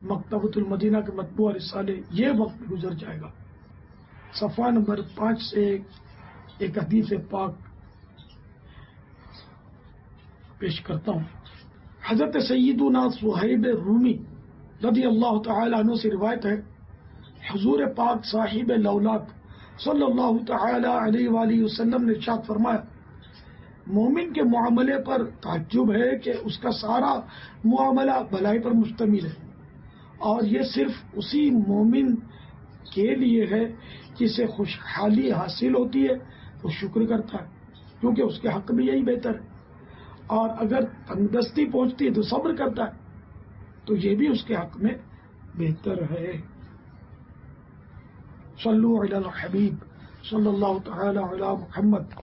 मकतबतुल Medina के मतबूआ रिसाले, ये वक्त गुजर जाएगा। सफ़ा नंबर 5 से एक हदीस पाक पेश करता हूँ। हज़रत सय्यदुना सुहैब रूमी रज़ी अल्लाह तआला अन्हु से रिवायत है, हुज़ूर पाक साहिब लौलाक सल्लल्लाहु तआला अलैहि वसल्लम ने इरशाद फरमाया, मोमिन के मामले पर ताज्जुब है कि उसका सारा मामला भलाई पर मुश्तमिल है, और ये सिर्फ उसी मोमिन के लिए है जिसे खुशहाली हासिल होती है वो शुक्र करता है, क्योंकि उसके हक में यही बेहतर है, और अगर तंगदस्ती पहुंचती है तो सब्र करता है, तो ये भी उसके हक में बेहतर है। सल्लु अला हबीब सल्लल्लाहु तआला अला मुहम्मद।